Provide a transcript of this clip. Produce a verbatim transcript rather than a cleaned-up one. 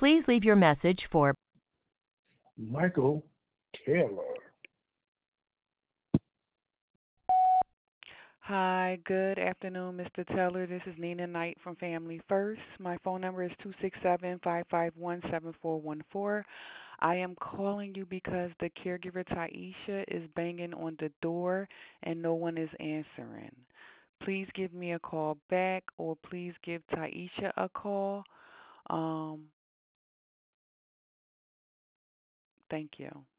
Please leave your message for Michael Taylor. Hi, good afternoon, Mister Teller. This is Nina Knight from Family First. My phone number is two six seven, five five one, seven four one four. I am calling you because the caregiver Taisha is banging on the door and no one is answering. Please give me a call back or please give Taisha a call. Um, Thank you.